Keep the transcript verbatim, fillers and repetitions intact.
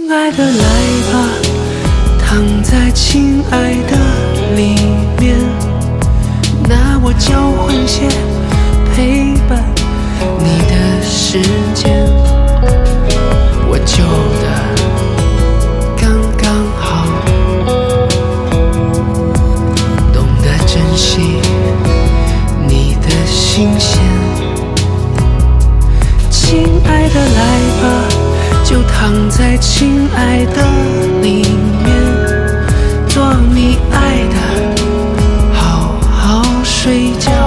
亲爱的来吧，躺在亲爱的里面，拿我交换些陪伴你的时间，我救的刚刚好，懂得珍惜你的新鲜。亲爱的来吧，就躺在亲爱的里面，做你爱的，好好睡觉。